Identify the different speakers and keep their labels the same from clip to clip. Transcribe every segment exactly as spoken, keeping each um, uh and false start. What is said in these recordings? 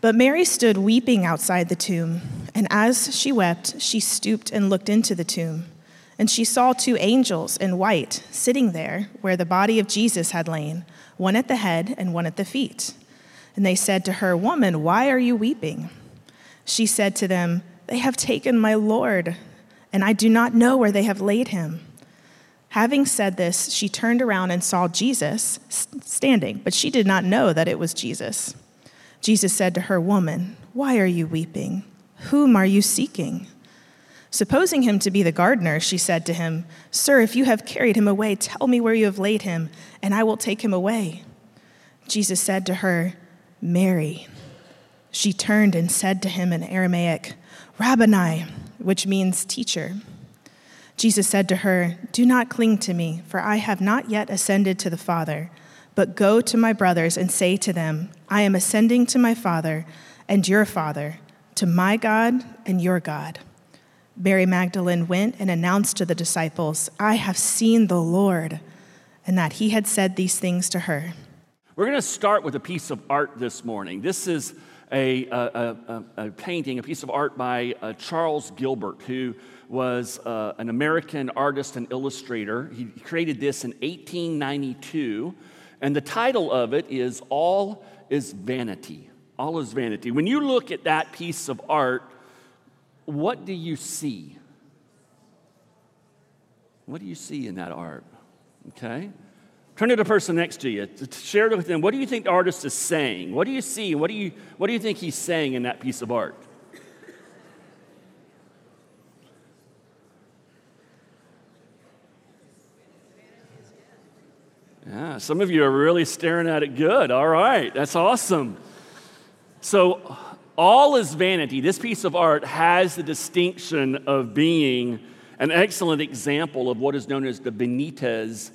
Speaker 1: But Mary stood weeping outside the tomb, and as she wept, she stooped and looked into the tomb. And she saw two angels in white sitting there where the body of Jesus had lain, one at the head and one at the feet. And they said to her, "Woman, why are you weeping?" She said to them, "They have taken my Lord, and I do not know where they have laid him." Having said this, she turned around and saw Jesus standing, but she did not know that it was Jesus. Jesus said to her, "Woman, why are you weeping? Whom are you seeking?" Supposing him to be the gardener, she said to him, "Sir, if you have carried him away, tell me where you have laid him, and I will take him away." Jesus said to her, "Mary." She turned and said to him in Aramaic, "Rabboni," which means teacher. Jesus said to her, "Do not cling to me, for I have not yet ascended to the Father, but go to my brothers and say to them, I am ascending to my Father and your Father, to my God and your God." Mary Magdalene went and announced to the disciples, "I have seen the Lord," and that he had said these things to her.
Speaker 2: We're going to start with a piece of art this morning. This is a, a, a, a painting, a piece of art by uh, Charles Gilbert, who was uh, an American artist and illustrator. He created this in eighteen ninety-two, and the title of it is All is Vanity. All is Vanity. When you look at that piece of art, what do you see? What do you see in that art? Okay? Turn to the person next to you. Share it with them. What do you think the artist is saying? What do you see? What do you, what do you think he's saying in that piece of art? Yeah, some of you are really staring at it good. All right, that's awesome. So, all is vanity. This piece of art has the distinction of being an excellent example of what is known as the Benitez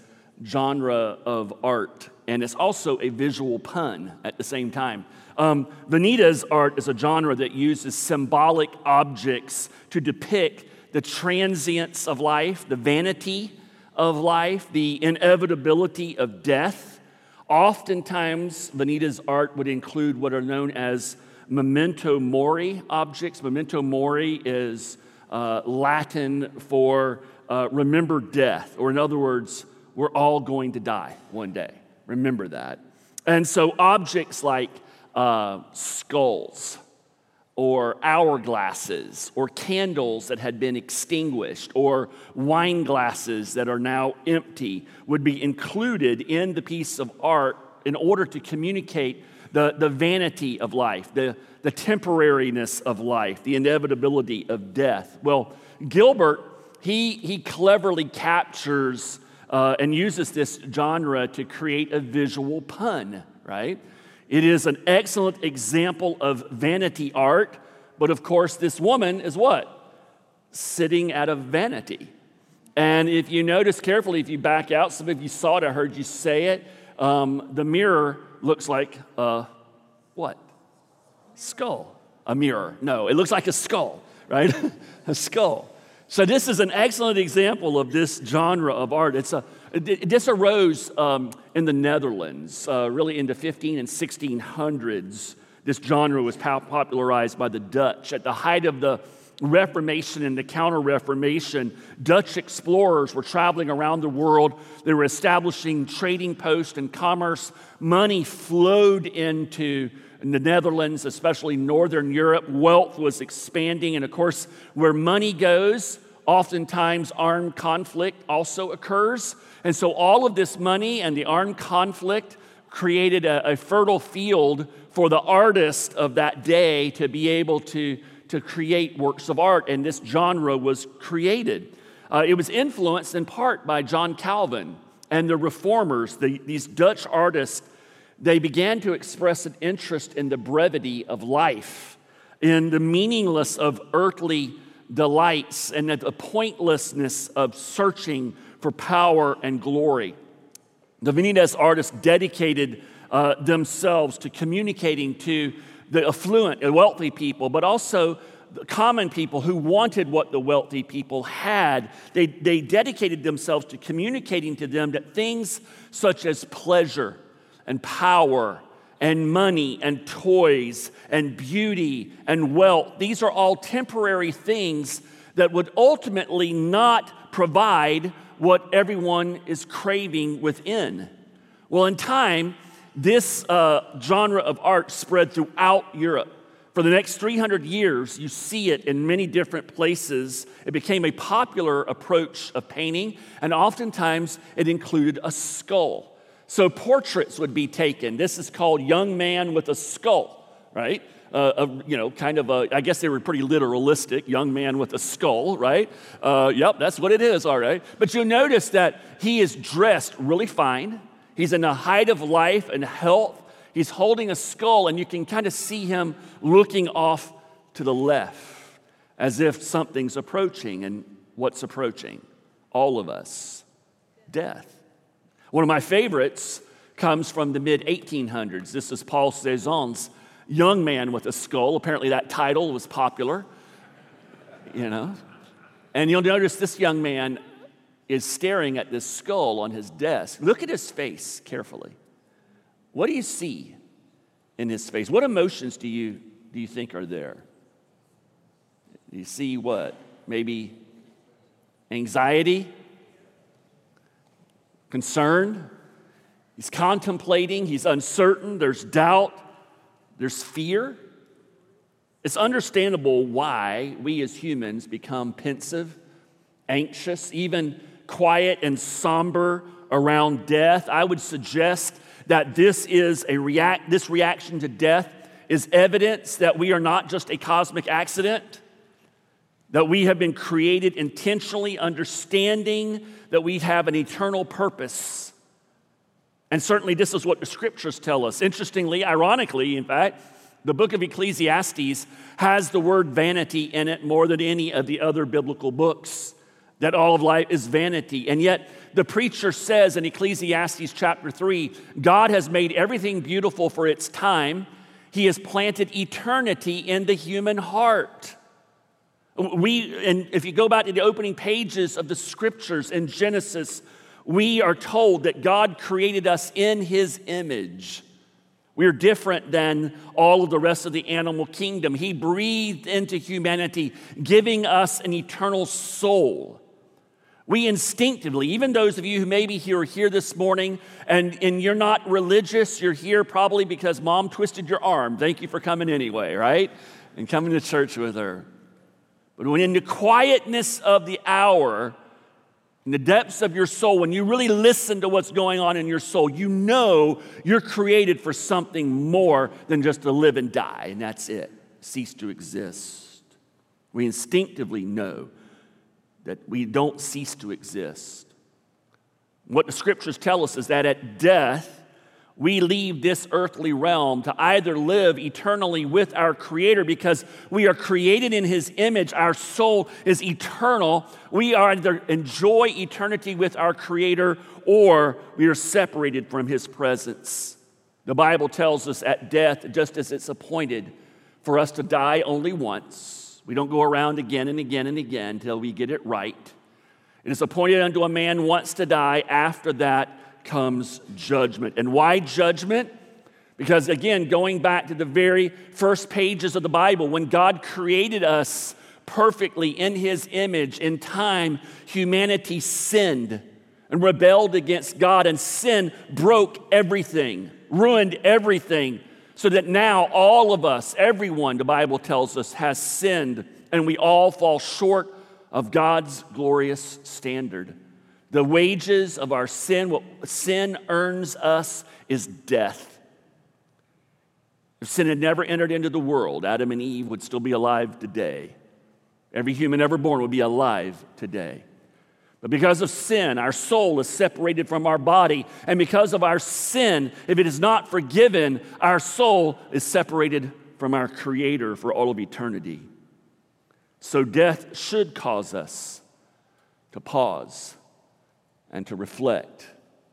Speaker 2: genre of art, and it's also a visual pun at the same time. Um, Benitez art is a genre that uses symbolic objects to depict the transience of life, the vanity of life, the inevitability of death. Oftentimes, Benitez art would include what are known as memento mori objects. Memento mori is uh, Latin for uh, remember death, or in other words, we're all going to die one day. Remember that. And so objects like uh, skulls or hourglasses or candles that had been extinguished or wine glasses that are now empty would be included in the piece of art in order to communicate the, the vanity of life, the, the temporariness of life, the inevitability of death. Well, Gilbert, he, he cleverly captures Uh, and uses this genre to create a visual pun, right? It is an excellent example of vanity art, but of course this woman is what? Sitting at a vanity. And if you notice carefully, if you back out, some of you saw it, I heard you say it, um, the mirror looks like a what? Skull. A mirror. No, it looks like a skull, right? A skull. So this is an excellent example of this genre of art. It's a, this arose um, in the Netherlands, uh, really in the fifteen and sixteen hundreds. This genre was popularized by the Dutch. At the height of the Reformation and the Counter-Reformation, Dutch explorers were traveling around the world. They were establishing trading posts and commerce. Money flowed into the Netherlands, especially Northern Europe. Wealth was expanding, and of course, where money goes, oftentimes armed conflict also occurs. And so all of this money and the armed conflict created a, a fertile field for the artist of that day to be able to, to create works of art, and this genre was created. Uh, it was influenced in part by John Calvin and the reformers, the, these Dutch artists. They began to express an interest in the brevity of life, in the meaningless of earthly delights, and the pointlessness of searching for power and glory. The Benitez artists dedicated uh, themselves to communicating to the affluent and wealthy people, but also the common people who wanted what the wealthy people had. They, they dedicated themselves to communicating to them that things such as pleasure and power and money and toys and beauty and wealth. These are all temporary things that would ultimately not provide what everyone is craving within. Well, in time, this uh, genre of art spread throughout Europe. For the next three hundred years, you see it in many different places. It became a popular approach of painting, and oftentimes it included a skull. So portraits would be taken. This is called Young Man with a Skull, right? Uh, a, you know, kind of a, I guess they were pretty literalistic, young man with a skull, right? Uh, yep, that's what it is, all right. But you'll notice that he is dressed really fine. He's in the height of life and health. He's holding a skull, and you can kind of see him looking off to the left as if something's approaching. And what's approaching? All of us. Death. One of my favorites comes from the mid eighteen hundreds. This is Paul Cézanne's Young Man with a Skull. Apparently that title was popular, you know. And you'll notice this young man is staring at this skull on his desk. Look at his face carefully. What do you see in his face? What emotions do you, do you think are there? Do you see what? Maybe anxiety? Concern? He's contemplating, he's uncertain, there's doubt, there's fear. It's understandable why we as humans become pensive, anxious, even quiet and somber around death. I would suggest that this is a react this reaction to death is evidence that we are not just a cosmic accident, that we have been created intentionally, understanding that we have an eternal purpose. And certainly this is what the scriptures tell us. Interestingly, ironically, in fact, the book of Ecclesiastes has the word vanity in it more than any of the other biblical books, that all of life is vanity. And yet the preacher says in Ecclesiastes chapter three, God has made everything beautiful for its time. He has planted eternity in the human heart. We, and if you go back to the opening pages of the scriptures in Genesis, we are told that God created us in his image. We're different than all of the rest of the animal kingdom. He breathed into humanity, giving us an eternal soul. We instinctively, even those of you who maybe here are here this morning and, and you're not religious, you're here probably because mom twisted your arm. Thank you for coming anyway, right? And coming to church with her. But when in the quietness of the hour, in the depths of your soul, when you really listen to what's going on in your soul, you know you're created for something more than just to live and die, and that's it. Cease to exist. We instinctively know that we don't cease to exist. What the scriptures tell us is that at death, we leave this earthly realm to either live eternally with our Creator because we are created in his image. Our soul is eternal. We either enjoy eternity with our Creator or we are separated from his presence. The Bible tells us at death, just as it's appointed for us to die only once, we don't go around again and again and again until we get it right. It is appointed unto a man once to die. After that comes judgment. And why judgment? Because again, going back to the very first pages of the Bible, when God created us perfectly in his image, in time, humanity sinned and rebelled against God, and sin broke everything, ruined everything, so that now all of us, everyone, the Bible tells us, has sinned, and we all fall short of God's glorious standard. The wages of our sin, what sin earns us, is death. If sin had never entered into the world, Adam and Eve would still be alive today. Every human ever born would be alive today. But because of sin, our soul is separated from our body. And because of our sin, if it is not forgiven, our soul is separated from our Creator for all of eternity. So death should cause us to pause and to reflect.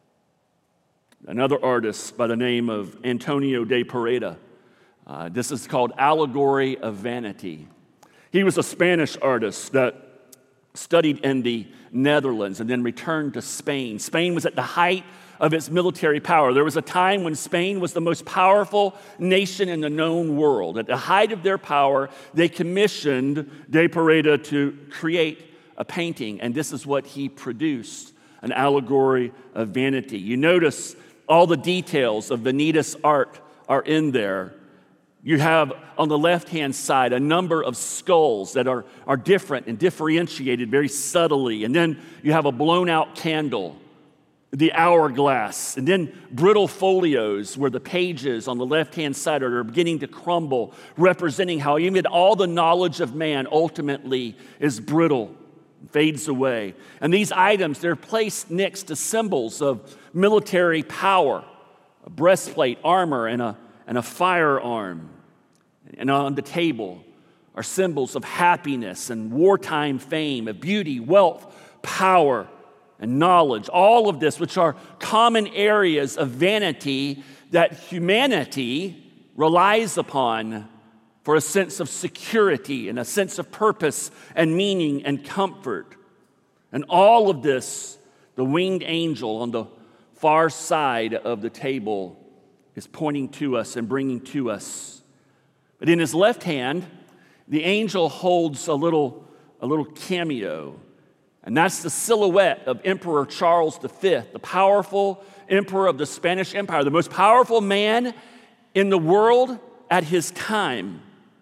Speaker 2: Another artist by the name of Antonio de Pareda, uh, this is called Allegory of Vanity. He was a Spanish artist that studied in the Netherlands and then returned to Spain. Spain was at the height of its military power. There was a time when Spain was the most powerful nation in the known world. At the height of their power, they commissioned De Pareda to create a painting, and this is what he produced, an allegory of vanity. You notice all the details of Vanitas art are in there. You have on the left-hand side a number of skulls that are, are different and differentiated very subtly. And then you have a blown-out candle, the hourglass, and then brittle folios where the pages on the left-hand side are beginning to crumble, representing how even all the knowledge of man ultimately is brittle, fades away. And these items, they're placed next to symbols of military power, a breastplate, armor, and a, and a firearm. And on the table are symbols of happiness and wartime fame, of beauty, wealth, power, and knowledge. All of this, which are common areas of vanity that humanity relies upon for a sense of security and a sense of purpose and meaning and comfort. And all of this, the winged angel on the far side of the table is pointing to us and bringing to us. But in his left hand, the angel holds a little, a little cameo, and that's the silhouette of Emperor Charles the Fifth, the powerful emperor of the Spanish Empire, the most powerful man in the world at his time.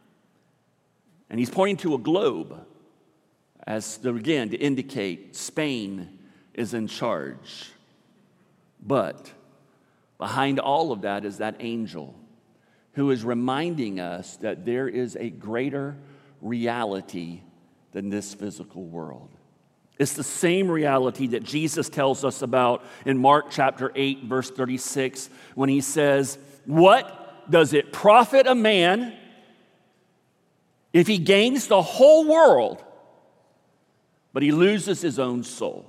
Speaker 2: And he's pointing to a globe as, to, again, to indicate Spain is in charge. But behind all of that is that angel who is reminding us that there is a greater reality than this physical world. It's the same reality that Jesus tells us about in Mark chapter eight, verse thirty-six, when he says, "What does it profit a man if he gains the whole world, but he loses his own soul?"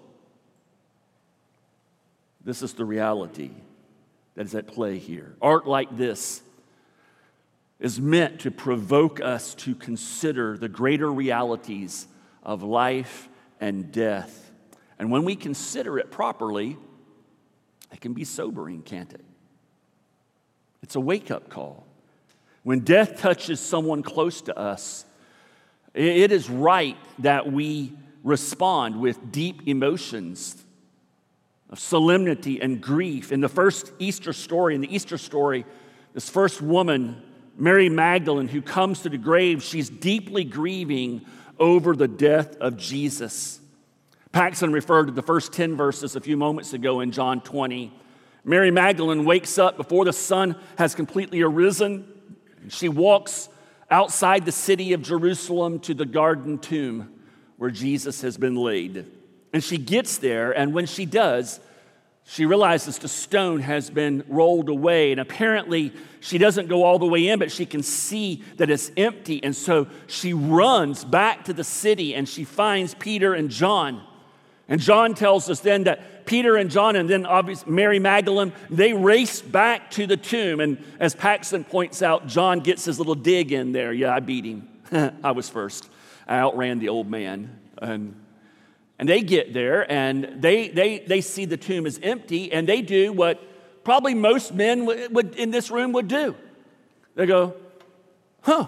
Speaker 2: This is the reality that is at play here. Art like this is meant to provoke us to consider the greater realities of life and death. And when we consider it properly, it can be sobering, can't it? It's a wake-up call. When death touches someone close to us, it is right that we respond with deep emotions of solemnity and grief. In the first Easter story, in the Easter story, this first woman, Mary Magdalene, who comes to the grave, she's deeply grieving over the death of Jesus. Paxson referred to the first ten verses a few moments ago in John twenty. Mary Magdalene wakes up before the sun has completely arisen. She walks outside the city of Jerusalem to the garden tomb where Jesus has been laid. And she gets there, and when she does, she realizes the stone has been rolled away, and apparently she doesn't go all the way in, but she can see that it's empty, and so she runs back to the city, and she finds Peter and John. And John tells us then that Peter and John, and then obviously Mary Magdalene, they race back to the tomb, and as Paxson points out, John gets his little dig in there. Yeah, I beat him. I was first. I outran the old man, and And they get there, and they, they, they see the tomb is empty, and they do what probably most men would, would in this room would do. They go, huh,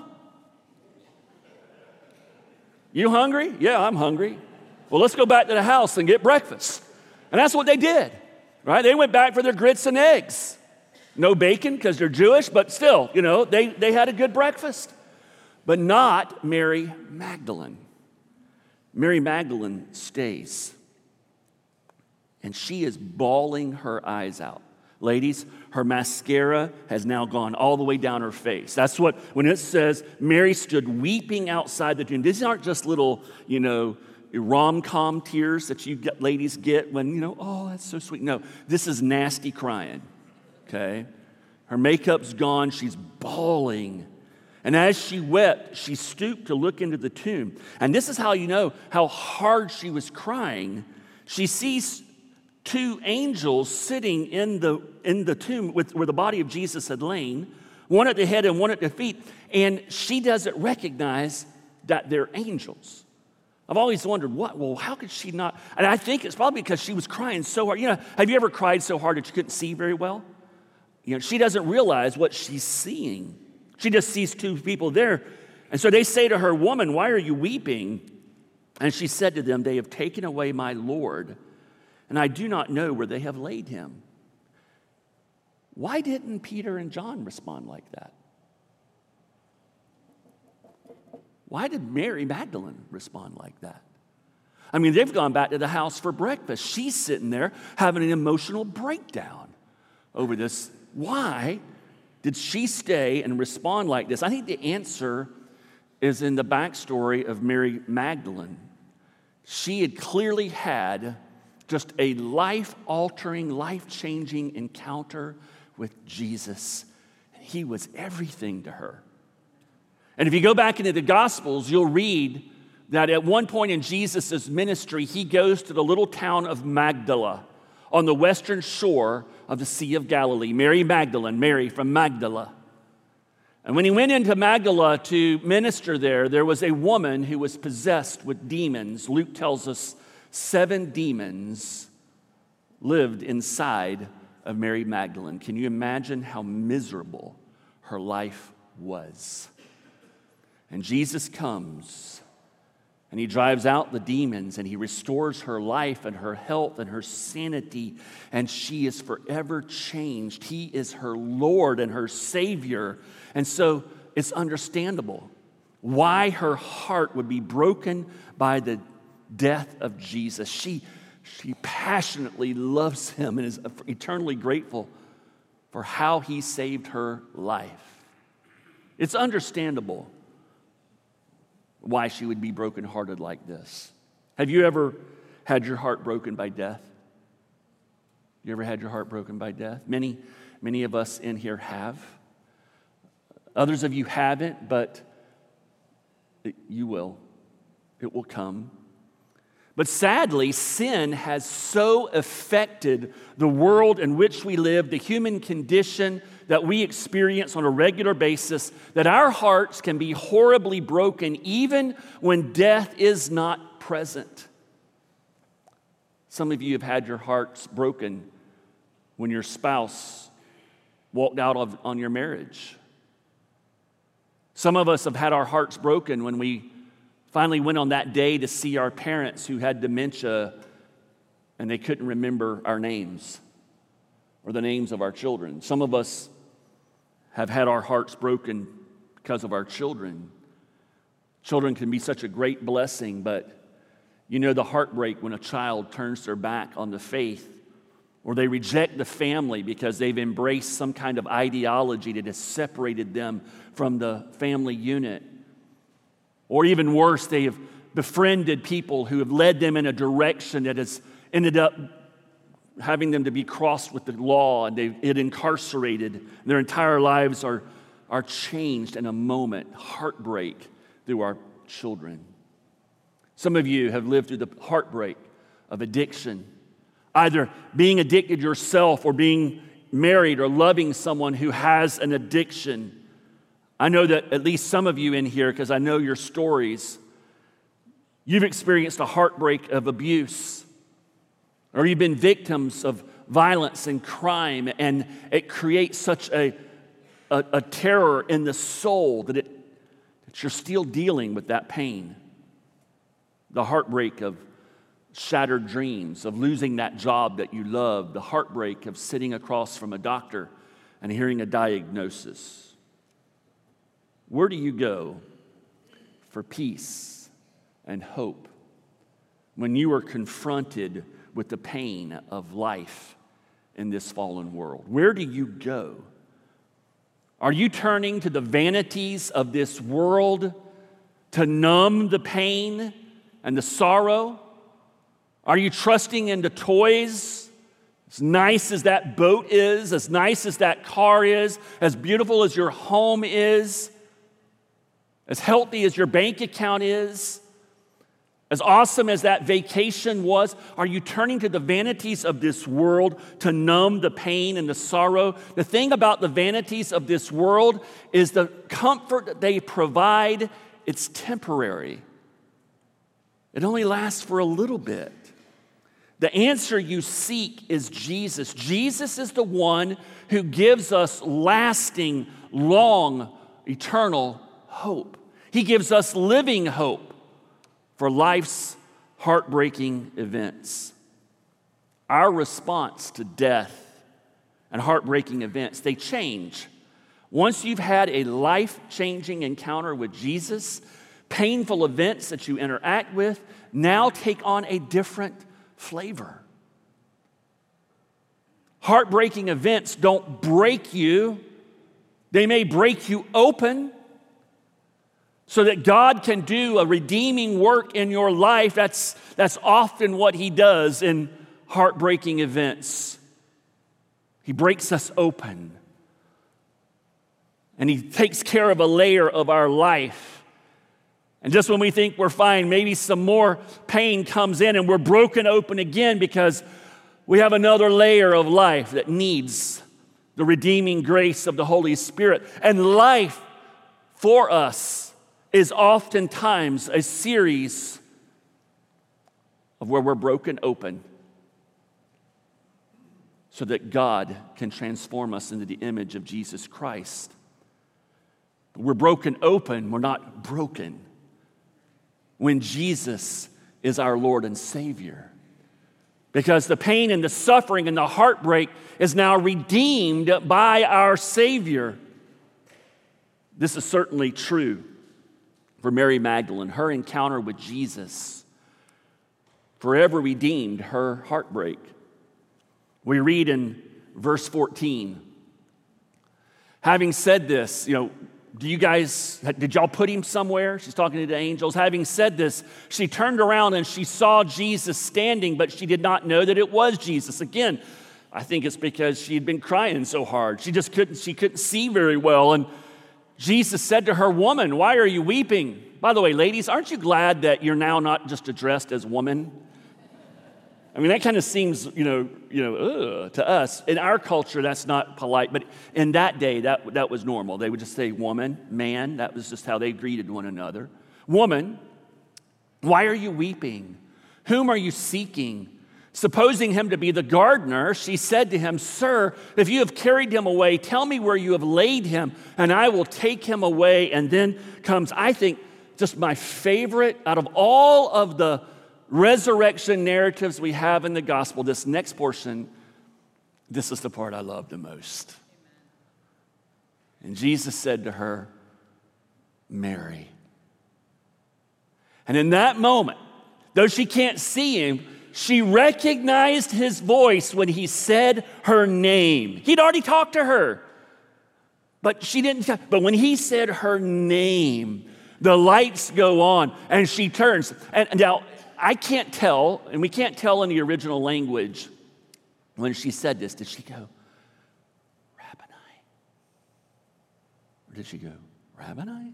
Speaker 2: you hungry? Yeah, I'm hungry. Well, let's go back to the house and get breakfast. And that's what they did, right? They went back for their grits and eggs. No bacon because they're Jewish, but still, you know, they, they had a good breakfast. But not Mary Magdalene. Mary Magdalene stays, and she is bawling her eyes out. Ladies, her mascara has now gone all the way down her face. That's what, when it says Mary stood weeping outside the tomb, these aren't just little, you know, rom-com tears that you get, ladies get when, you know, oh, that's so sweet. No, this is nasty crying, okay? Her makeup's gone, she's bawling. And as she wept, she stooped to look into the tomb. And this is how you know how hard she was crying. She sees two angels sitting in the, in the tomb with, where the body of Jesus had lain, one at the head and one at the feet. And she doesn't recognize that they're angels. I've always wondered, what? Well, how could she not? And I think it's probably because she was crying so hard. You know, have you ever cried so hard that you couldn't see very well? You know, she doesn't realize what she's seeing. She just sees two people there. And so they say to her, "Woman, why are you weeping?" And she said to them, "They have taken away my Lord, and I do not know where they have laid him." Why didn't Peter and John respond like that? Why did Mary Magdalene respond like that? I mean, they've gone back to the house for breakfast. She's sitting there having an emotional breakdown over this. Why did she stay and respond like this? I think the answer is in the backstory of Mary Magdalene. She had clearly had just a life-altering, life-changing encounter with Jesus. He was everything to her. And if you go back into the Gospels, you'll read that at one point in Jesus' ministry, he goes to the little town of Magdala on the western shore of the Sea of Galilee. Mary Magdalene, Mary from Magdala. And when he went into Magdala to minister there, there was a woman who was possessed with demons. Luke tells us seven demons lived inside of Mary Magdalene. Can you imagine how miserable her life was? And Jesus comes and he drives out the demons and he restores her life and her health and her sanity, and she is forever changed. He is her Lord and her Savior. And so it's understandable why her heart would be broken by the death of Jesus. She, she passionately loves him and is eternally grateful for how he saved her life. It's understandable why she would be brokenhearted like this. Have you ever had your heart broken by death? You ever had your heart broken by death? Many, many of us in here have. Others of you haven't, but it, you will. It will come. But sadly, sin has so affected the world in which we live, the human condition that we experience on a regular basis, that our hearts can be horribly broken even when death is not present. Some of you have had your hearts broken when your spouse walked out of, on your marriage. Some of us have had our hearts broken when we finally went on that day to see our parents who had dementia and they couldn't remember our names or the names of our children. Some of us have had our hearts broken because of our children. Children can be such a great blessing, but you know the heartbreak when a child turns their back on the faith, or they reject the family because they've embraced some kind of ideology that has separated them from the family unit. Or even worse, they have befriended people who have led them in a direction that has ended up having them to be crossed with the law, and they've it incarcerated. Their entire lives are, are changed in a moment. Heartbreak through our children. Some of you have lived through the heartbreak of addiction, either being addicted yourself or being married or loving someone who has an addiction. I know that at least some of you in here, because I know your stories, you've experienced a heartbreak of abuse, or you've been victims of violence and crime, and it creates such a, a, a terror in the soul that, it, that you're still dealing with that pain. The heartbreak of shattered dreams, of losing that job that you love, the heartbreak of sitting across from a doctor and hearing a diagnosis. Where do you go for peace and hope when you are confronted with the pain of life in this fallen world? Where do you go? Are you turning to the vanities of this world to numb the pain and the sorrow? Are you trusting in the toys? As nice as that boat is, as nice as that car is, as beautiful as your home is, as healthy as your bank account is, as awesome as that vacation was, are you turning to the vanities of this world to numb the pain and the sorrow? The thing about the vanities of this world is the comfort that they provide, it's temporary. It only lasts for a little bit. The answer you seek is Jesus. Jesus is the one who gives us lasting, long, eternal hope. He gives us living hope for life's heartbreaking events. Our response to death and heartbreaking events, they change. Once you've had a life-changing encounter with Jesus, painful events that you interact with now take on a different flavor. Heartbreaking events don't break you. They may break you open so that God can do a redeeming work in your life. That's, that's often what he does in heartbreaking events. He breaks us open. And he takes care of a layer of our life. And just when we think we're fine, maybe some more pain comes in and we're broken open again because we have another layer of life that needs the redeeming grace of the Holy Spirit. And life for us is oftentimes a series of where we're broken open so that God can transform us into the image of Jesus Christ. But we're broken open, we're not broken when Jesus is our Lord and Savior. Because the pain and the suffering and the heartbreak is now redeemed by our Savior. This is certainly true for Mary Magdalene. Her encounter with Jesus forever redeemed her heartbreak. We read in verse fourteen, having said this, you know, do you guys, did y'all put him somewhere? She's talking to the angels. Having said this, she turned around and she saw Jesus standing, but she did not know that it was Jesus. Again, I think it's because she had been crying so hard. She just couldn't, she couldn't see very well. And Jesus said to her, "Woman, why are you weeping?" By the way, ladies, aren't you glad that you're now not just addressed as woman? I mean, that kind of seems, you know, you know, ugh, to us. In our culture, that's not polite, but in that day, that, that was normal. They would just say woman, man. That was just how they greeted one another. Woman, why are you weeping? Whom are you seeking? Supposing him to be the gardener, she said to him, "Sir, if you have carried him away, tell me where you have laid him, and I will take him away." And then comes, I think, just my favorite out of all of the resurrection narratives we have in the gospel, this next portion, this is the part I love the most. And Jesus said to her, "Mary." And in that moment, though she can't see him, she recognized his voice when he said her name. He'd already talked to her, but she didn't. But when he said her name, the lights go on and she turns. And now, I can't tell, and we can't tell in the original language, when she said this, did she go, "Rabboni"? Or did she go, "Rabboni"?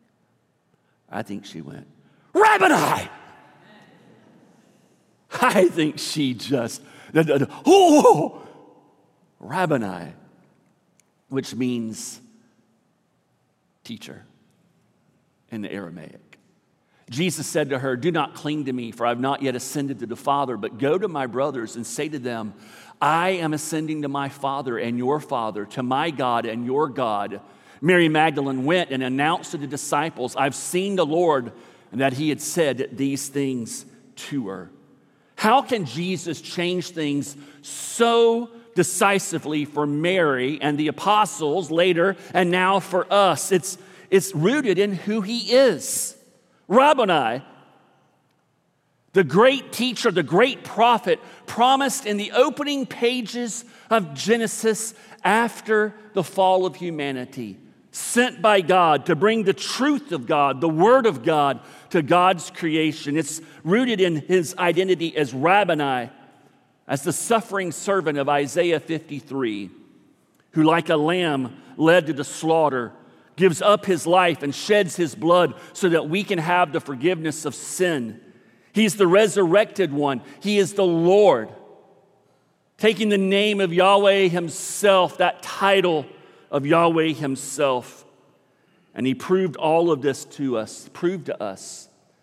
Speaker 2: I think she went, "Rabboni!" I think she just, oh, Rabboni, which means teacher in the Aramaic. Jesus said to her, "Do not cling to me, for I have not yet ascended to the Father, but go to my brothers and say to them, I am ascending to my Father and your Father, to my God and your God." Mary Magdalene went and announced to the disciples, "I've seen the Lord," and that he had said these things to her. How can Jesus change things so decisively for Mary and the apostles later and now for us? It's, it's rooted in who he is. Rabboni, the great teacher, the great prophet, promised in the opening pages of Genesis after the fall of humanity, sent by God to bring the truth of God, the Word of God, to God's creation. It's rooted in his identity as Rabboni, as the suffering servant of Isaiah fifty-three, who like a lamb led to the slaughter, gives up his life and sheds his blood so that we can have the forgiveness of sin. He's the resurrected one. He is the Lord, taking the name of Yahweh himself, that title of Yahweh himself. And he proved all of this to us, proved to us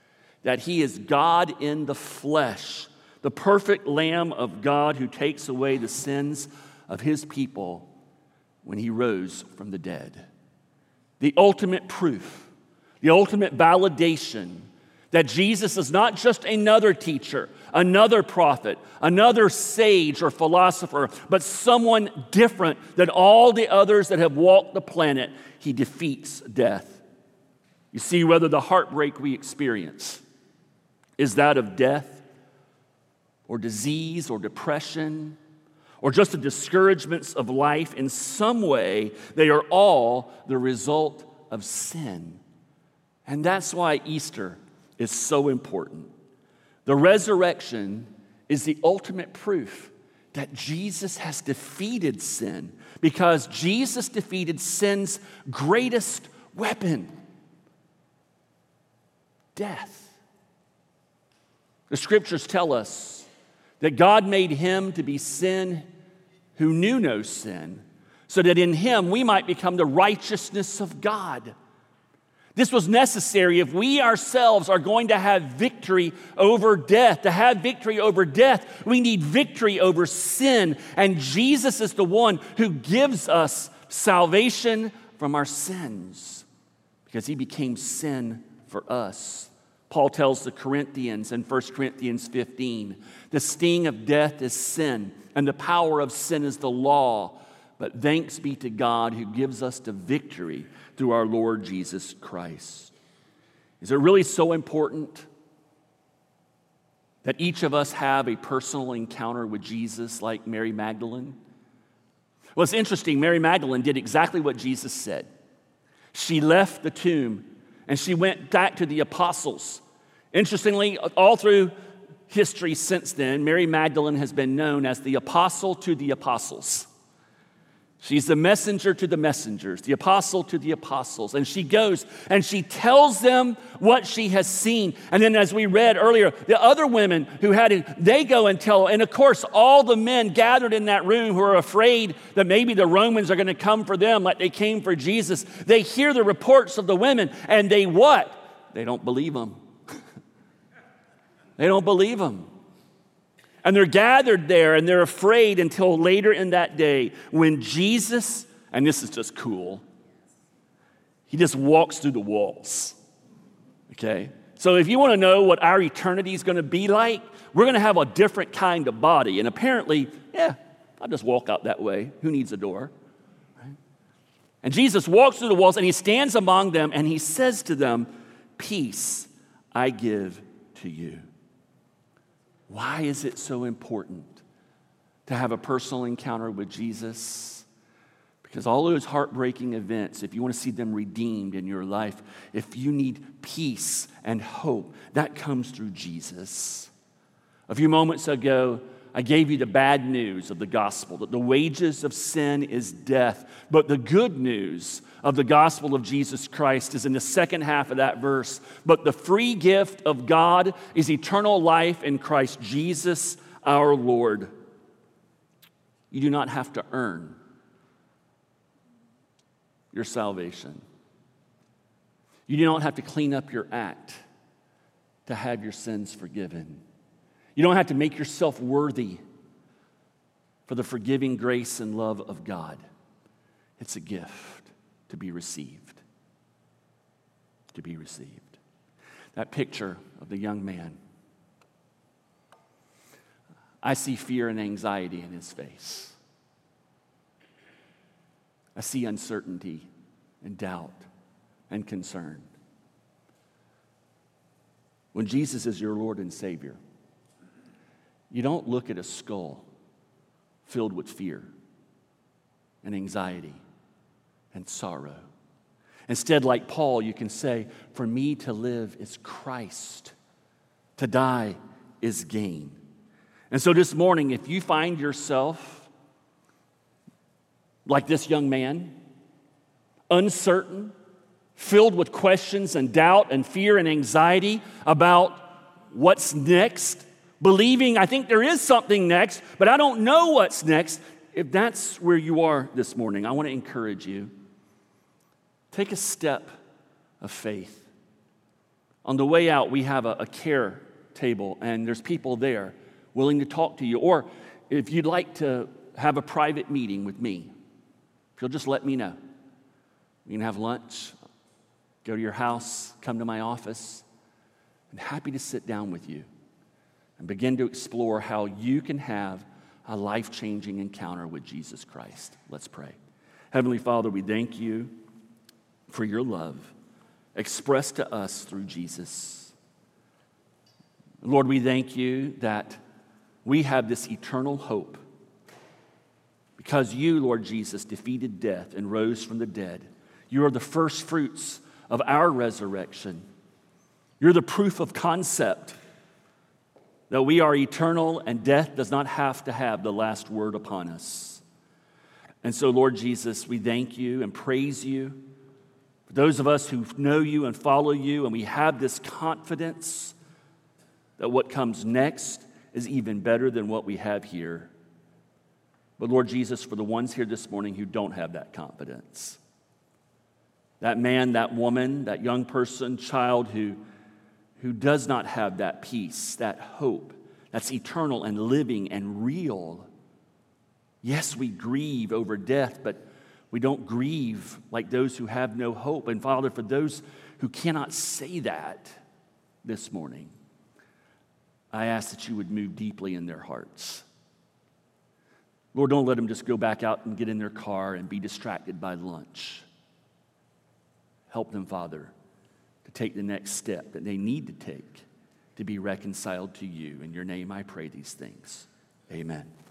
Speaker 2: that he is God in the flesh, the perfect Lamb of God who takes away the sins of his people when he rose from the dead. The ultimate proof, the ultimate validation that Jesus is not just another teacher, another prophet, another sage or philosopher, but someone different than all the others that have walked the planet. He defeats death. You see, whether the heartbreak we experience is that of death or disease or depression or just the discouragements of life, in some way, they are all the result of sin. And that's why Easter is so important. The resurrection is the ultimate proof that Jesus has defeated sin, because Jesus defeated sin's greatest weapon, death. The scriptures tell us that God made him to be sin who knew no sin, so that in him we might become the righteousness of God. This was necessary if we ourselves are going to have victory over death. To have victory over death, we need victory over sin. And Jesus is the one who gives us salvation from our sins, because he became sin for us. Paul tells the Corinthians in First Corinthians fifteen, the sting of death is sin, and the power of sin is the law. But thanks be to God who gives us the victory through our Lord Jesus Christ. Is it really so important that each of us have a personal encounter with Jesus like Mary Magdalene? Well, it's interesting. Mary Magdalene did exactly what Jesus said. She left the tomb and she went back to the apostles. Interestingly, all through history since then, Mary Magdalene has been known as the apostle to the apostles. She's the messenger to the messengers, the apostle to the apostles. And she goes and she tells them what she has seen. And then, as we read earlier, the other women who had it, they go and tell. And of course, all the men gathered in that room who are afraid that maybe the Romans are going to come for them like they came for Jesus. They hear the reports of the women and they what? They don't believe them. They don't believe them. And they're gathered there and they're afraid until later in that day when Jesus, and this is just cool, he just walks through the walls. Okay? So if you want to know what our eternity is going to be like, we're going to have a different kind of body. And apparently, yeah, I'll just walk out that way. Who needs a door? Right? And Jesus walks through the walls and he stands among them and he says to them, "Peace I give to you." Why is it so important to have a personal encounter with Jesus? Because all those heartbreaking events, if you want to see them redeemed in your life, if you need peace and hope, that comes through Jesus. A few moments ago, I gave you the bad news of the gospel, that the wages of sin is death. But the good news of the gospel of Jesus Christ is in the second half of that verse. But the free gift of God is eternal life in Christ Jesus our Lord. You do not have to earn your salvation. You do not have to clean up your act to have your sins forgiven. You don't have to make yourself worthy for the forgiving grace and love of God. It's a gift to be received. To be received. That picture of the young man, I see fear and anxiety in his face. I see uncertainty and doubt and concern. When Jesus is your Lord and Savior, you don't look at a skull filled with fear and anxiety and sorrow. Instead, like Paul, you can say, "For me to live is Christ. To die is gain." And so this morning, if you find yourself like this young man, uncertain, filled with questions and doubt and fear and anxiety about what's next, believing, I think there is something next, but I don't know what's next. If that's where you are this morning, I want to encourage you. Take a step of faith. On the way out, we have a, a care table, and there's people there willing to talk to you. Or if you'd like to have a private meeting with me, if you'll just let me know. We can have lunch, go to your house, come to my office. I'm happy to sit down with you and begin to explore how you can have a life-changing encounter with Jesus Christ. Let's pray. Heavenly Father, we thank you for your love expressed to us through Jesus. Lord, we thank you that we have this eternal hope because you, Lord Jesus, defeated death and rose from the dead. You are the first fruits of our resurrection. You're the proof of concept that we are eternal and death does not have to have the last word upon us. And so, Lord Jesus, we thank you and praise you. For those of us who know you and follow you, and we have this confidence that what comes next is even better than what we have here. But Lord Jesus, for the ones here this morning who don't have that confidence, that man, that woman, that young person, child who, who does not have that peace, that hope, that's eternal and living and real. Yes, we grieve over death, but we don't grieve like those who have no hope. And Father, for those who cannot say that this morning, I ask that you would move deeply in their hearts. Lord, don't let them just go back out and get in their car and be distracted by lunch. Help them, Father, to take the next step that they need to take to be reconciled to you. In your name I pray these things. Amen.